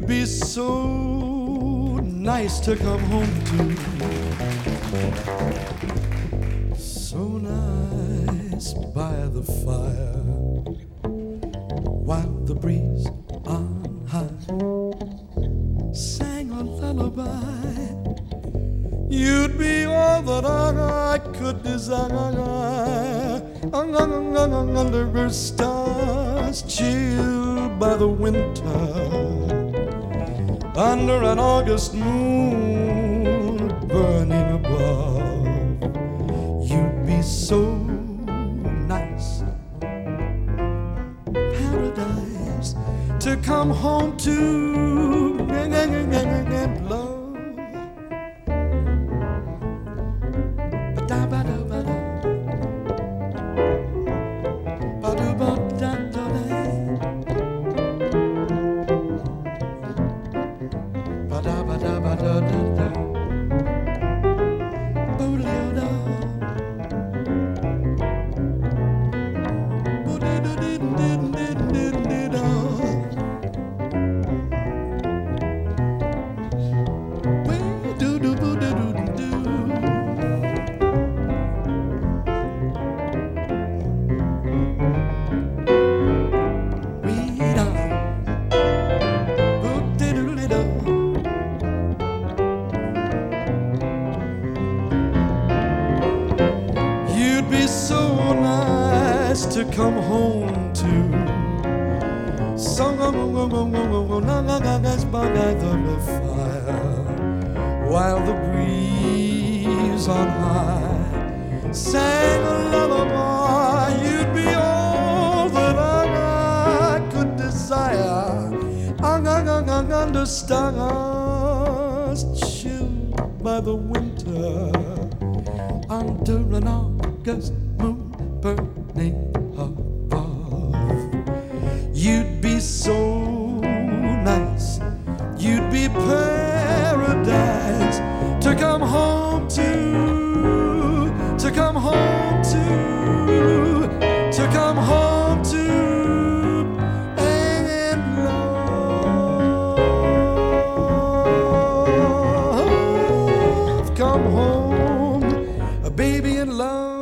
be so nice to come home to. So nice by the fire, while the breeze on high sang a lullaby. You'd be all that I could desire, under stars chilled by the winter, under an August moon burning above. You'd be so nice, paradise to come home to, and love. So nice to come home to. By the fire, while the breeze on high sang a lullaby. You'd be all that I could desire, under stars chilled by the winter, under an August moon burning above. You'd be so nice, you'd be paradise to come home to come home to come home to, and love. Come home, baby, and love.